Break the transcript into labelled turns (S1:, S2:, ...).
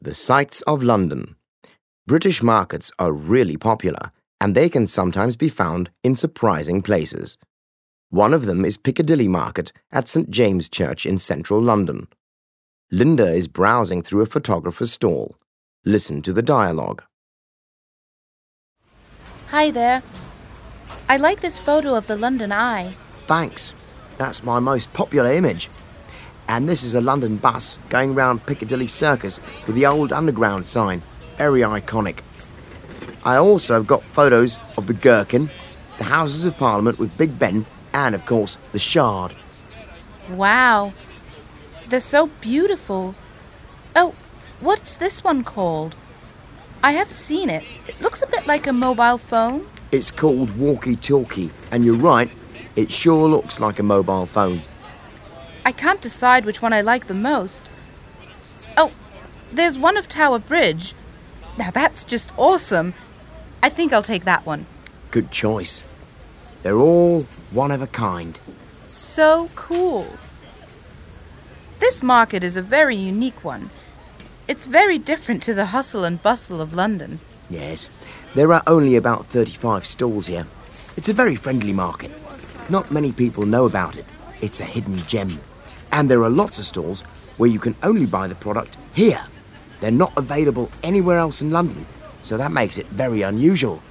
S1: The sights of London. British markets are really popular, and they can sometimes be found in surprising places. One of them is Piccadilly Market at St James Church in central London. Linda is browsing through a photographer's stall. Listen to the dialogue.
S2: Hi there. I like this photo of the London Eye.
S1: Thanks. That's my most popular image. And this is a London bus going round Piccadilly Circus with the old underground sign. Very iconic. I also have got photos of the Gherkin, the Houses of Parliament with Big Ben, and, of course, the Shard.
S2: Wow. They're so beautiful. Oh, what's this one called? I have seen it. It looks a bit like a mobile phone.
S1: It's called Walkie Talkie, and you're right, it sure looks like a mobile phone.
S2: I can't decide which one I like the most. Oh, there's one of Tower Bridge. Now that's just awesome. I think I'll take that one.
S1: Good choice. They're all one of a kind.
S2: So cool. This market is a very unique one. It's very different to the hustle and bustle of London.
S1: Yes, there are only about 35 stalls here. It's a very friendly market. Not many people know about it. It's a hidden gem. And there are lots of stalls where you can only buy the product here. They're not available anywhere else in London, so that makes it very unusual.